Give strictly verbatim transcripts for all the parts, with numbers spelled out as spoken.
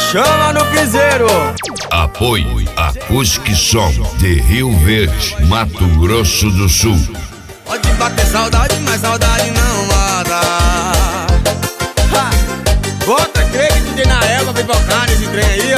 Chama no piseiro. Apoio Acústica Som de Rio Verde, Mato Grosso do Sul. Pode bater saudade, mas saudade não mata. Ha! Bota Craig que tem na égua, pipocar nesse trem aí,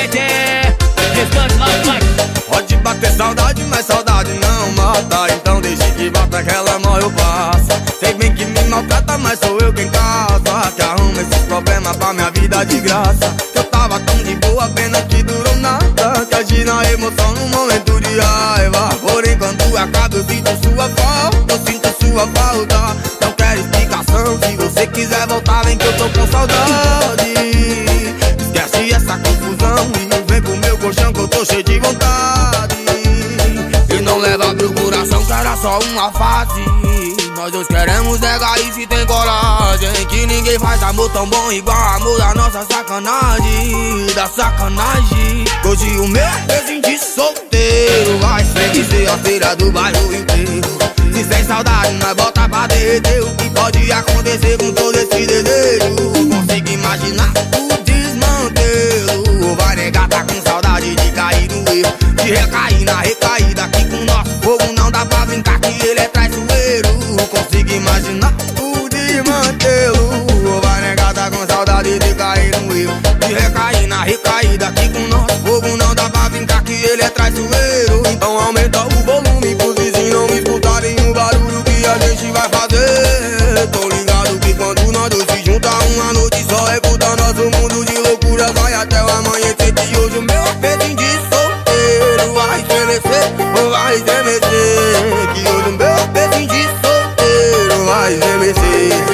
ó. Pode bater saudade, mas saudade não mata. Então deixe que bata que ela morre ou passa. Sei bem que me maltrata, mas sou eu quem casa. Que arruma esses problemas pra minha vida de graça. Que eu tava tão de boa, pena que durou nada. Que agi na emoção num momento de raiva. Porém quando acaba eu sinto sua falta. Eu sinto sua falta. Não quero explicação, se você quiser voltar vem que eu tô com saudade. Esquece essa confusão e vem pro meu colchão que eu tô cheio de vontade. E não leva pro coração que era só uma fase. Nós dois queremos negar e se tem coragem. Que ninguém faz amor tão bom igual amor da nossa sacanagem. Da sacanagem. Hoje o meu beijinho de solteiro vai sempre ser a feira do bairro inteiro. Se sem saudade nós bota pra derreter. O que pode acontecer com todo esse desejo? Consigo imaginar o desmantelo. Vai negar, tá com saudade de cair no erro, de recair na recaída. Que com nosso fogo não dá pra brincar que ele é traiçoeiro. Consigo imaginar o desmantelo. Vai negar, tá com saudade de cair no erro, de recair na recaída. Que com nosso fogo não dá pra brincar que ele é traiçoeiro. Então aumenta o volume pros vizinhos não escutarem o barulho que a gente vai fazer. Tô ligado que quando nós dois se juntar uma noite só escuta nosso mundo de loucura. Vai até o amanhecer que hoje o meu apetite de solteiro vai estremecer, vai estremecer. Que hoje o meu apetite de solteiro vai estremecer.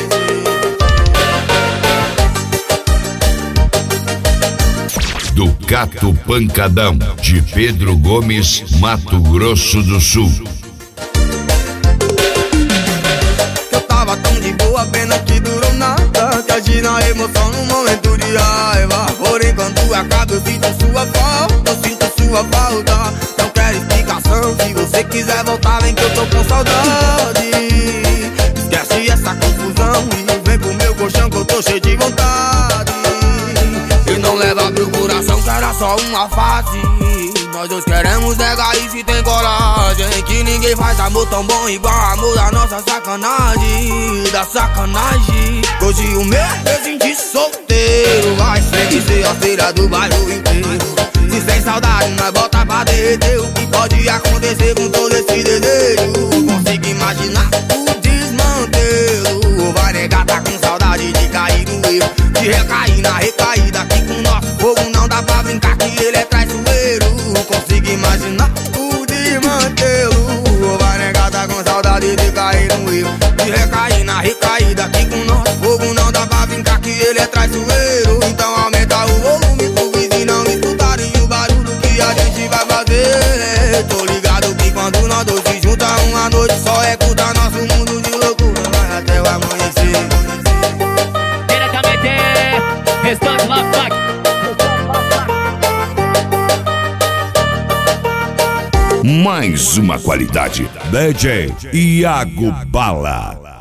Do Cato Pancadão, de Pedro Gomes, Mato Grosso do Sul. Eu tava tão de boa, pena que durou nada. Que agi na emoção num momento de raiva. Porém quando acaba eu sinto sua falta. Eu sinto sua falta. Não quero explicação, se você quiser voltar vem que eu tô com saudade. Esquece essa confusão e vem pro meu colchão que eu tô cheio de vontade. E não leva pro coração que era só uma fase. Nós dois queremos negar e se tem coragem. Que ninguém faz amor tão bom igual amor da nossa sacanagem. Da sacanagem. Hoje o meu beijinho de solteiro vai sempre ser a feira do bairro inteiro. Se sem saudade nós bota pra derreter. O que pode acontecer com todo esse desejo? Consigo imaginar o desmantelo. Vai negar, tá com saudade de cair no erro, de recair na recaída. Que com nosso fogo não dá pra brincar que ele é traiçoeiro. Consigo imaginar o desmantelo. Vai negar, tá com saudade de cair no erro, de recair na recaída. Que com nosso fogo não dá pra brincar que ele é traiçoeiro. Então aumenta o volume pro vizinho não escutarem o barulho que a gente vai fazer. Tô ligado que quando nós dois se juntar uma noite só escuta nosso mundo de loucura. Vai até o amanhecer. Diretamente, Restante Love Pack. Mais uma qualidade. D J Iago Bala.